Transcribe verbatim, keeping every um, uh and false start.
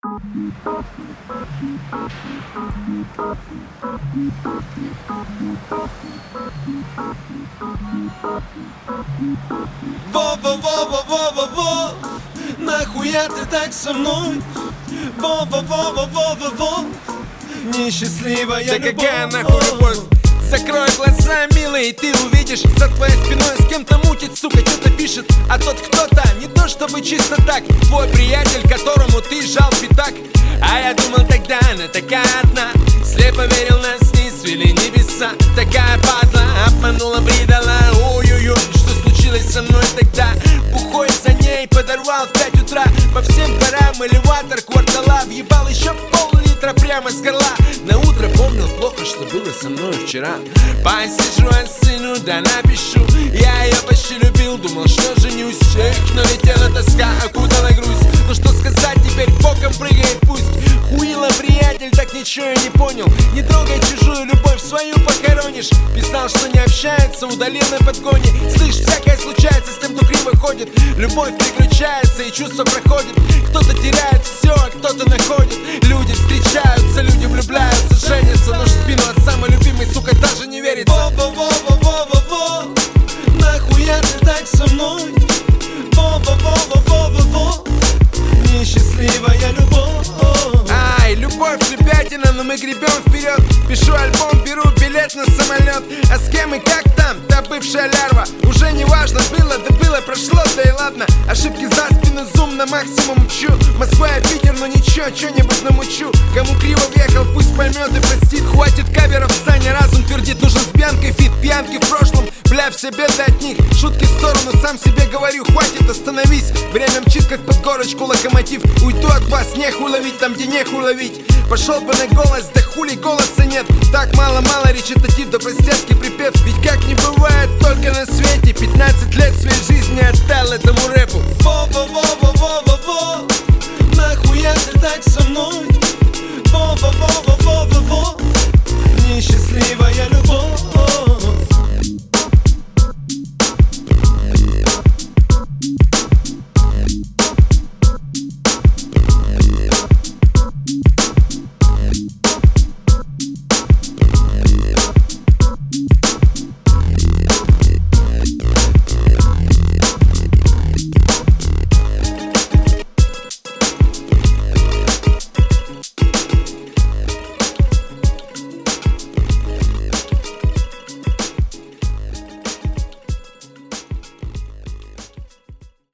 Во-во-во-во-во-во-во, нахуя ты так со мной? Во-во-во-во-во-во-во, несчастливая да любовь. какая нахуй любовь? Закрой глаза, милый, и ты увидишь за твоей спиной с кем-то мутит, сука, что-то пишет. А тот кто-то, не то чтобы чисто так, твой приятель, которому ты жал пятак. А я думал тогда, она такая одна, слепо верил, нас не свели небеса. Такая падла, обманула, предала. Ой-ой-ой, что случилось со мной тогда? Бухой за ней подорвал в пять утра. По всем парам элеватор квартала, въебал еще пол-литра прямо с горла. На утро помнил плохо, что было со мной вчера. Посижу, отсыну, да напишу. Я ее почти любил, думал, что женюсь. Но летела тоска, окутала грусть. Ну что сказать, теперь боком прыгает пусть. Хуила, приятель, так ничего я не понял. Не трогай чужую любовь, свою похоронишь. Писал, что не общается, удалил на подгоне. Слышь, всякое случается с тем, кто криво ходит. Любовь переключается и чувство проходит. Кто-то теряет все, а кто-то находит. Люди встречаются, люди влюбляются, женятся. Нож в спину от самой любимой, сука, даже не верится. Во-во-во-во-во-во-во, нахуя ты так со мной? Во-во-во-во-во-во-во, несчастливая любовь. Ай, любовь слепятина, но мы гребем вперед. Пишу альбом, беру билет на самолет. А с кем и как там, та бывшая лярва. Уже не важно, было, да было, прошло, да и ладно. Ошибки за спину, зум на максимум мчу. Москва и Питер, но ничего, что-нибудь намучу. Кому криво въехал, пусть поймет и простит. Хватит каверов, Саня разум твердит. Нужен с пьянкой фит, пьянки в прошлом. Бля, все беды от них, шутки в сторону, сам себе говорю, хватит, остановись. Время мчит, как под горочку локомотив. Уйду от вас, нехуй ловить там, где нехуй ловить. Пошел бы на голос, да хули голоса нет. Так мало-мало речитатив, да простецкий припев. Ведь как не бывает только на свете. Пятнадцать лет своей жизни отдал этому рэпу. Во-во-во-во-во-во-во,